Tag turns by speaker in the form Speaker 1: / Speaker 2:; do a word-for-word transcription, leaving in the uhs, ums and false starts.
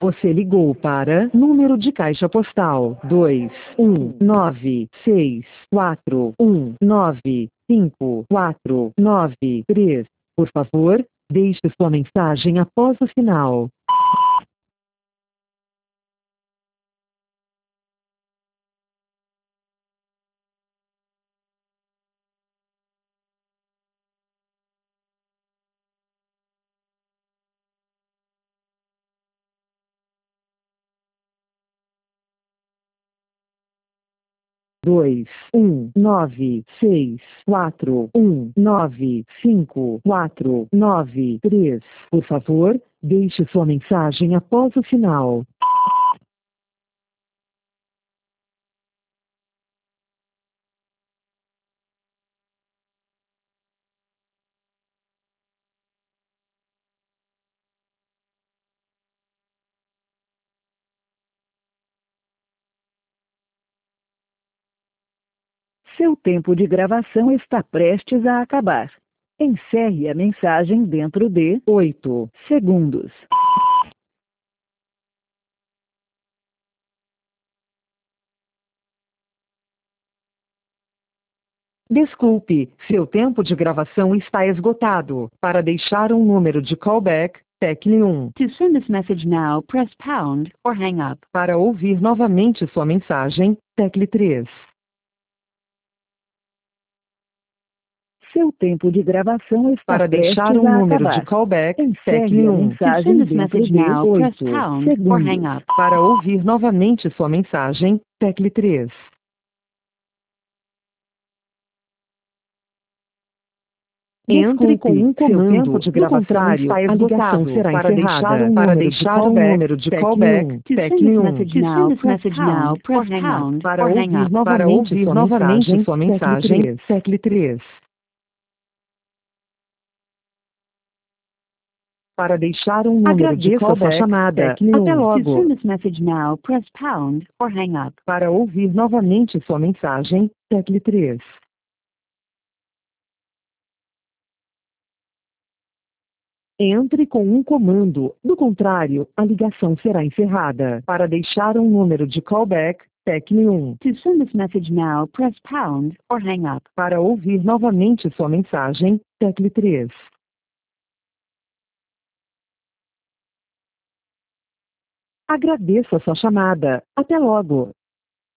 Speaker 1: Você ligou para número de caixa postal dois um nove seis quatro um nove cinco quatro nove três. Por favor, deixe sua mensagem após o sinal. dois um nove seis quatro um nove cinco quatro nove três. Por favor, deixe sua mensagem após o sinal.
Speaker 2: Seu tempo de gravação está prestes a acabar. Encerre a mensagem dentro de oito segundos.
Speaker 1: Desculpe, seu tempo de gravação está esgotado. Para deixar um número de callback, tecle um.
Speaker 3: To send this message now, press pound or hang up.
Speaker 1: Para ouvir novamente sua mensagem, tecle três.
Speaker 2: Seu tempo de gravação está
Speaker 1: Para
Speaker 2: prestes
Speaker 1: deixar um
Speaker 2: a
Speaker 1: número
Speaker 2: acabar.
Speaker 1: de callback,
Speaker 2: Encerre
Speaker 1: tecle
Speaker 2: a
Speaker 1: um.
Speaker 3: To send
Speaker 2: mensagem
Speaker 3: this
Speaker 2: dentro
Speaker 3: message
Speaker 2: de
Speaker 3: now, press
Speaker 2: oito
Speaker 3: pound or
Speaker 2: segundos.
Speaker 3: hang up.
Speaker 1: Para ouvir novamente sua mensagem, tecle três. Entre com um comando de gravação está esgotado. Para deixar um
Speaker 3: Para
Speaker 1: número de callback,
Speaker 3: To
Speaker 1: tecle um.
Speaker 3: send this
Speaker 1: Tecle um.
Speaker 3: message now, press pound or hang up.
Speaker 1: Para
Speaker 3: Or hang
Speaker 1: ouvir
Speaker 3: up.
Speaker 1: novamente
Speaker 2: ouvir
Speaker 1: sua
Speaker 2: novamente
Speaker 1: mensagem,
Speaker 2: sua
Speaker 1: tecle
Speaker 2: mensagem,
Speaker 1: três. Tecle três. Para deixar um número de
Speaker 2: Agradeça
Speaker 1: callback,
Speaker 2: sua chamada.
Speaker 1: tecle
Speaker 2: Até
Speaker 1: um.
Speaker 3: To
Speaker 2: logo.
Speaker 3: send this message now, press pound or hang up.
Speaker 1: Para ouvir novamente sua mensagem, tecle três. Entre com um comando, do contrário, a ligação será encerrada. Para deixar um número de callback, tecle um.
Speaker 3: To send this message now, press pound or hang up.
Speaker 1: Para ouvir novamente sua mensagem, tecle três. Agradeço a sua chamada. Até logo.